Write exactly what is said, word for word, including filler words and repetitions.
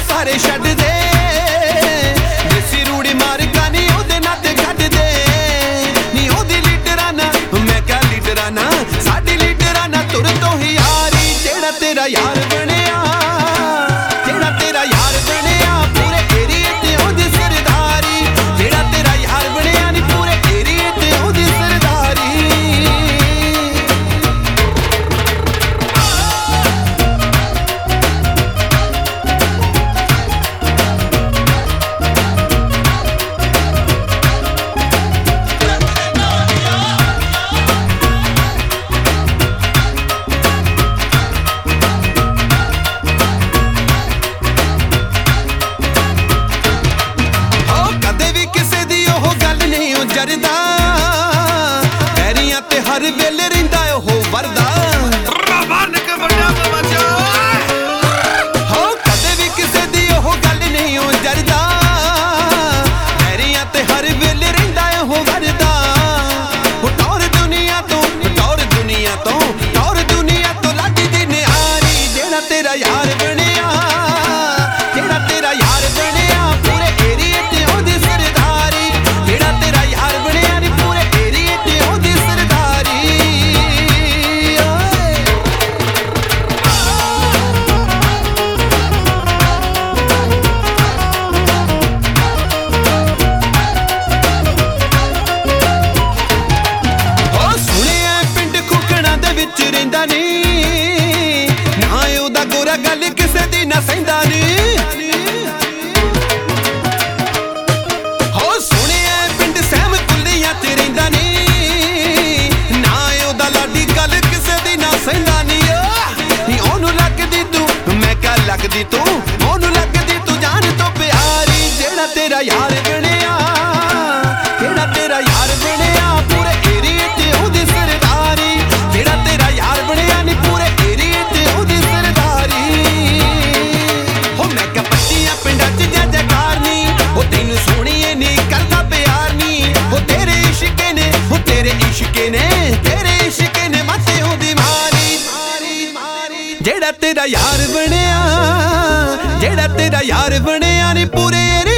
ਸਾਰੇ ਛੱਡ ਦੇ ਦੇਸੀ ਰੂੜੀ ਮਾਰਕਾ ਨੀ ਉਹਦੇ ਨਾਂ ਤੇ ਛੱਡ ਦੇ ਨੀ ਉਹਦੀ ਲੀਡਰਾਨਾ ਮੈਂ ਕਿਹਾ ਲੀਡਰਾਨਾ ਸਾਡੀ ਲੀਡਰਾਨਾ ਤੁਰ ਤੋਂ ਹੀ ਯਾਰੀ ਜਿਹੜਾ ਤੇਰਾ ਯਾਰ ਬਣਿਆ ਜਿਹੜਾ ਤੇਰਾ ਯਾਰ ਬਣਿਆ ਪੂਰੇ ਏਰੀਏ ਤੇ ਉਹਦੀ ਸਰਦਾਰੀ ਜਿਹੜਾ ਤੇਰਾ ਯਾਰ ਬਣਿਆ ਨੀ ਪੂਰੇ ਏਰੀਏ ਤੇ ਉਹਦੀ ਸਰਦਾਰੀ ਜਰਦਾ ਪੈਰੀਆਂ ਤੇ ਹਰ ਵੇਲੇ ਰਹਿੰਦਾ ਉਹ ਵਰਦਾ ਬਨ ਕੇ ਵੱਡਾ ਬਚਾ ਹੋ ਕਦੇ ਵੀ ਕਿਸੇ ਦੀ ਉਹ ਗੱਲ ਨਹੀਂ ਉਹ ਜਰਦਾ ਪੈਰੀਆਂ ਤੇ ਹਰ ਵੇਲੇ ਰਹਿੰਦਾ ਉਹ ਵਰਦਾ ਉਹ ਟੌਰ ਦੁਨੀਆ ਤੋਂ ਟੌਰ ਦੁਨੀਆ ਤੋਂ ਟੌਰ ਦੁਨੀਆ ਤੋਂ ਲਾਡੀ ਦੀ ਨਿਆਰੀ ਜਿਹੜਾ ਤੇਰਾ ਯਾਰ ਬਣਿਆ ਜਿਹੜਾ ਤੇਰਾ ਯਾਰ ਬਣਿਆ ਪੂਰੇ ਏਰੀਏ ਤੇ ਉਹਦੀ ਸਰਦਾਰੀ ਜਿਹੜਾ ਤੇਰਾ ਯਾਰ ਬਣਿਆ ਨੀ ਪੂਰੇ ਏਰੀਏ ਤੇ ਉਹਦੀ ਸਰਦਾਰੀ ਓ ਸੁਣਿਆ ਪਿੰਡ ਖੁਕਣਾ ਦੇ ਵਿੱਚ ਰਹਿੰਦਾ ਨੀ ਨਾ ਉਹਦਾ ਗੋਰਾ ਗੱਲ ਕਿਸੇ ਦੀ ਨਾ ਸਹਿੰਦਾ ਨੀ ਲੱਗਦੀ ਤੂੰ ਉਹਨੂੰ ਲੱਗਦੀ ਤੂੰ ਜਾਨ ਤੋਂ ਪਿਆਰੀ ਜਿਹੜਾ ਤੇਰਾ ਯਾਰ ਬਣਿਆ ਜਿਹੜਾ ਤੇਰਾ ਯਾਰ ਬਣਿਆ ਪੂਰੇ ਏਰੀਏ ਤੇ ਉਹਦੀ ਸਰਦਾਰੀ ਜਿਹੜਾ ਤੇਰਾ ਯਾਰ ਬਣਿਆ ਨੀ ਪੂਰੇ ਏਰੀਏ ਤੇ ਉਹਦੀ ਸਰਦਾਰੀ ਹੋ ਮੈਂ ਕਿਹਾ ਪੱਟੀਆਂ ਪਿੰਡਾਂ 'ਚ ਜੈ ਜੈਕਾਰ ਨੀ ਉਹ ਤੈਨੂੰ ਸੋਹਣੀਏ ਨੀ ਕਰਦਾ ਪਿਆਰ ਨੀ ਉਹ ਤੇਰੇ ਇਸ਼ਕੇ ਨੇ ਉਹ ਤੇਰੇ ਇਸ਼ਕੇ ਨੇ ਤੇਰੇ ਇਸ਼ਕੇ ਨੇ ਮਾਤੇ ਉਹਦੀ ਮਾਰੀ ਜਿਹੜਾ ਤੇਰਾ ਯਾਰ ਬਣਿਆ ਜਿਹੜਾ ਤੇਰਾ ਯਾਰ ਬਣਿਆ ਨੀ ਪੂਰੇ